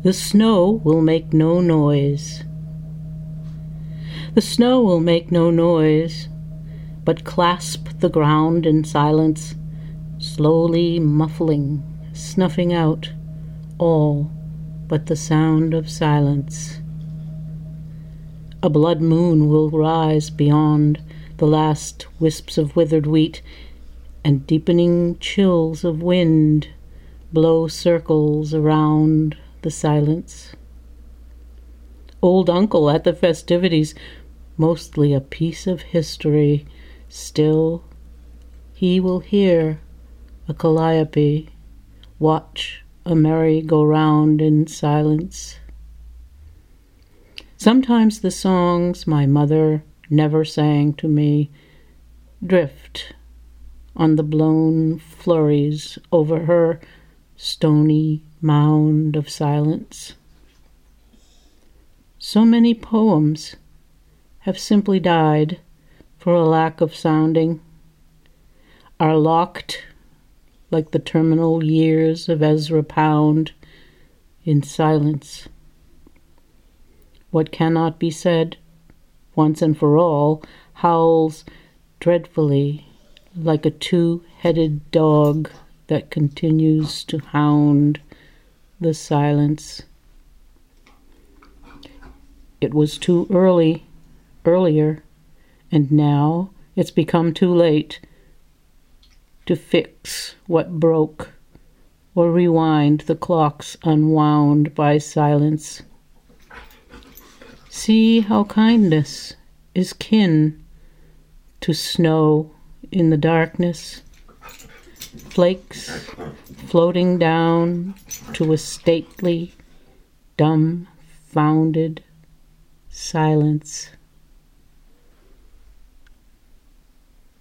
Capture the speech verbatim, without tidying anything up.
The snow will make no noise. The snow will make no noise, but clasp the ground in silence, slowly muffling, snuffing out all but the sound of silence. A blood moon will rise beyond the last wisps of withered wheat, and deepening chills of wind blow circles around the silence. Old uncle at the festivities, mostly a piece of history, still he will hear a calliope, watch a merry-go-round in silence. Sometimes the songs my mother never sang to me drift on the blown flurries over her stony mound of silence. So many poems have simply died for a lack of sounding, are locked like the terminal years of Ezra Pound in silence. What cannot be said once and for all howls dreadfully like a two-headed dog that continues to hound the silence. It was too early, earlier, and now it's become too late to fix what broke or rewind the clocks unwound by silence. See how kindness is kin to snow in the darkness, flakes floating down to a stately, dumbfounded silence.